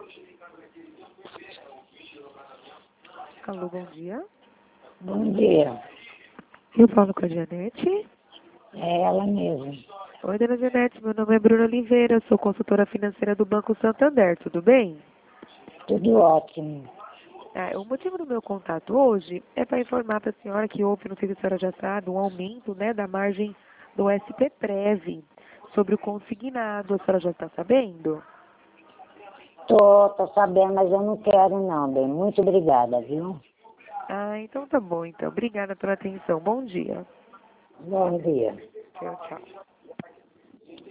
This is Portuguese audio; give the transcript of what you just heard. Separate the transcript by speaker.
Speaker 1: Alô, bom dia.
Speaker 2: Bom dia.
Speaker 1: Eu falo com a Janete.
Speaker 2: É ela mesma.
Speaker 1: Oi, dona Janete, meu nome é Bruna Oliveira, sou consultora financeira do Banco Santander, tudo bem?
Speaker 2: Tudo ótimo.
Speaker 1: O motivo do meu contato hoje é para informar para a senhora que houve, não sei se a senhora já sabe, um aumento, né, da margem do SPPREV sobre o consignado. A senhora já está sabendo?
Speaker 2: Tô sabendo, mas eu não quero não, bem. Muito obrigada, viu?
Speaker 1: Então tá bom, então. Obrigada pela atenção. Bom dia.
Speaker 2: Bom dia.
Speaker 1: Tchau, tchau.